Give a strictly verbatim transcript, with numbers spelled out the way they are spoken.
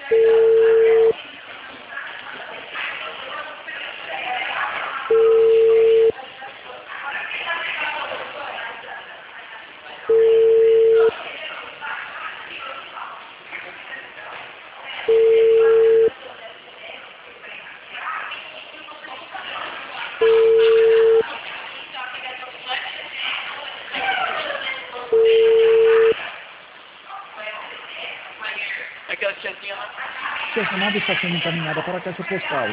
Questa nave sta sendo incamminata per a caixa postal.